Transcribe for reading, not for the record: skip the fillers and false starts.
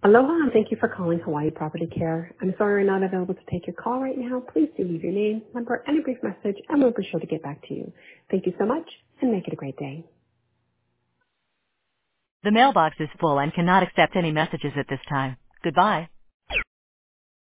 Aloha, and thank you for calling Hawaii Property Care. I'm sorry we're not available to take your call right now. Please do leave your name, number, and a brief message, and we'll be sure to get back to you. Thank you so much, and make it a great day. The mailbox is full and cannot accept any messages at this time. Goodbye.